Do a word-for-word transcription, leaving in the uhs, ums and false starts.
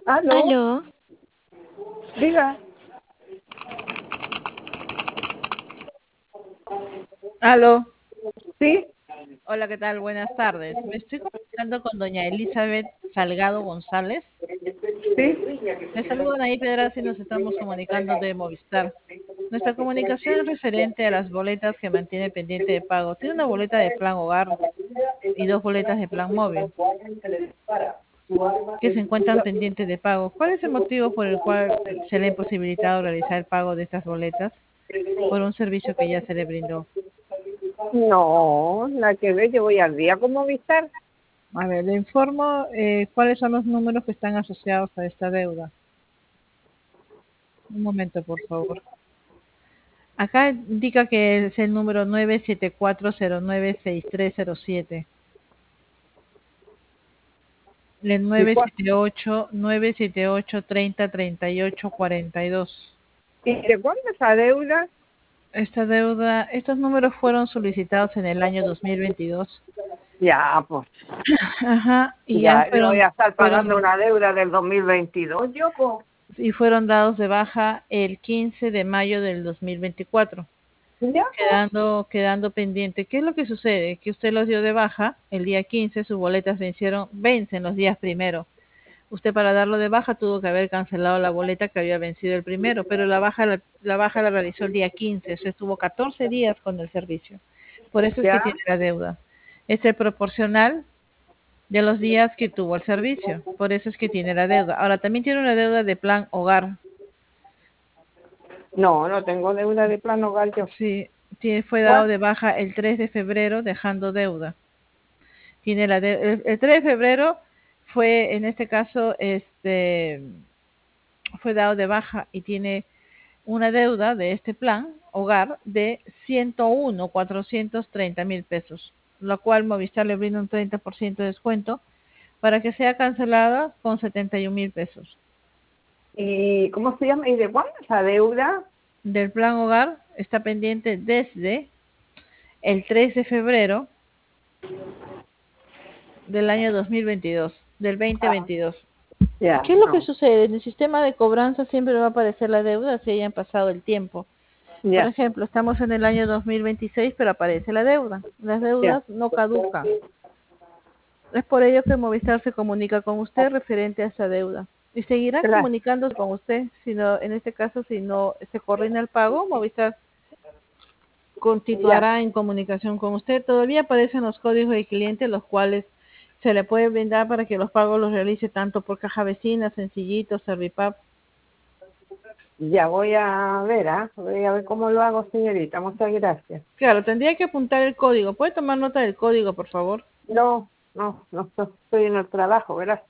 ¿Aló? Aló, Diga. Aló. ¿Sí? Hola, ¿qué tal? Buenas tardes. Me estoy comunicando con doña Elizabeth Salgado González. ¿Sí? Le saludo Anaí Pedraza y nos estamos comunicando de Movistar. Nuestra comunicación es referente a las boletas que mantiene pendiente de pago. Tiene una boleta de plan hogar y dos boletas de plan móvil que se encuentran pendientes de pago. ¿Cuál es el motivo por el cual se le ha imposibilitado realizar el pago de estas boletas por un servicio que ya se le brindó? No, la que ve, yo voy al día con Movistar. A ver, le informo eh, cuáles son los números que están asociados a esta deuda. Un momento, por favor. Acá indica que es el número nueve siete cuatro cero nueve seis tres cero siete. El ¿Y, nueve cua- siete ocho nueve siete ocho treinta treinta y ocho cuarenta y dos. ¿Y de cuándo esa deuda? Esta deuda, estos números fueron solicitados en el año dos mil veintidós. Ya, pues, Ajá, y ya ya no voy fueron, a estar pagando fueron, una deuda del dos mil veintidós, yo, pues. y fueron dados de baja el quince de mayo del dos mil veinticuatro. Ya, quedando, quedando pendiente. ¿Qué es lo que sucede? Que usted los dio de baja el día quince, sus boletas vencieron, vencen los días primero. Usted para darlo de baja tuvo que haber cancelado la boleta que había vencido el primero, pero la baja la, la baja la realizó el día quince, o sea, estuvo catorce días con el servicio. Por eso es que ya, tiene la deuda. Es el proporcional de los días que tuvo el servicio. Por eso es que tiene la deuda. Ahora, también tiene una deuda de plan hogar. no, no tengo deuda de plan hogar yo. Sí, tiene, fue dado ¿Cuál? de baja el tres de febrero dejando deuda. Tiene la de- el, el tres de febrero fue en este caso este fue dado de baja y tiene una deuda de este plan hogar de ciento uno cuatrocientos treinta mil pesos, lo cual Movistar le brinda un treinta por ciento de descuento para que sea cancelada con setenta y un mil pesos. ¿Y cómo se llama? ¿Y de cuándo esa deuda? Del plan hogar está pendiente desde el tres de febrero del año dos mil veintidós, del Ah, dos mil veintidós. ya, ¿Qué es lo que no. sucede? En el sistema de cobranza siempre va a aparecer la deuda si hayan pasado el tiempo. Por Ya, ejemplo, estamos en el año dos mil veintiséis, pero aparece la deuda. Las ya. deudas no caducan. Es por ello que Movistar se comunica con usted referente a esa deuda. Y seguirá Gracias. comunicándose con usted, si no, en este caso, si no se coordina el pago, Movistar Ya, continuará en comunicación con usted. Todavía aparecen los códigos de cliente, los cuales se le puede brindar para que los pagos los realice tanto por caja vecina, sencillito, Servipap. ya voy a ver, ¿ah? Voy a ver cómo lo hago, señorita. Muchas gracias. Claro, tendría que apuntar el código. ¿Puede tomar nota del código, por favor? No, no, no, no, estoy en el trabajo, ¿verdad?